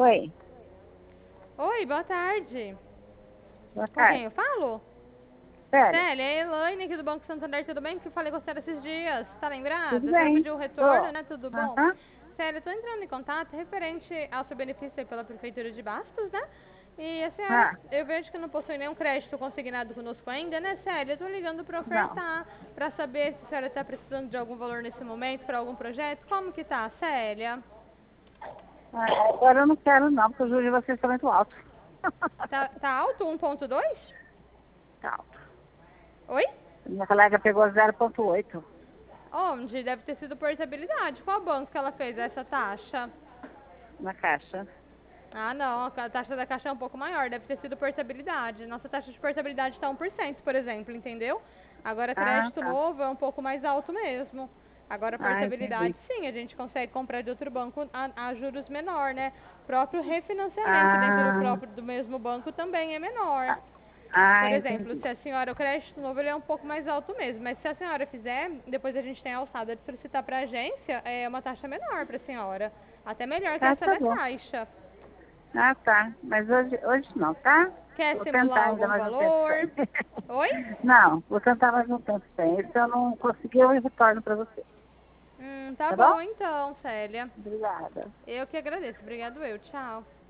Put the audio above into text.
Oi, Oi, boa tarde. boa Com quem tarde. eu falo? Célia, Célia, é a Elaine aqui do Banco Santander, tudo bem? Que eu falei com a senhora esses dias, tá tudo lembrada? A senhora bem? pediu o retorno, Tô. né? Tudo bom? Aham. Célia, eu tô entrando em contato referente ao seu benefício aí pela Prefeitura de Bastos, né? E a senhora, Ah, eu vejo que não possui nenhum crédito consignado conosco ainda, né, Célia? Eu tô ligando pra não. ofertar, pra saber se a senhora tá precisando de algum valor nesse momento, pra algum projeto. Como que tá, Célia? Agora eu não quero não, porque o juros de vocês está muito alto. Tá alto 1,2? Tá alto. Oi? Minha colega pegou 0,8 Onde? Deve ter sido portabilidade. Qual banco que ela fez essa taxa? na caixa. Ah, não, a taxa da Caixa é um pouco maior, deve ter sido portabilidade. Nossa taxa de portabilidade está 1%, por exemplo, entendeu? Agora, Ah, crédito tá. novo é um pouco mais alto mesmo. Agora, Ah, portabilidade, entendi. sim, a gente consegue comprar de outro banco a juros menor, né? Próprio refinanciamento dentro Ah, do mesmo banco também é menor. Por exemplo, entendi. se a senhora, o crédito novo ele é um pouco mais alto mesmo, mas se a senhora fizer, depois a gente tem a alçada de solicitar para a agência, é uma taxa menor para a senhora. Até melhor que Ah, essa tá da bom. Caixa. Ah, tá. Mas hoje não, tá? Quer Vou simular tentar ainda algum mais um tempo valor? sem. Oi? Não, vou tentar mais um tempo sem. Se eu não conseguir, eu retorno para você. Tá Tá bom? bom então, Célia. Obrigada. Eu que agradeço. Obrigado eu. Tchau.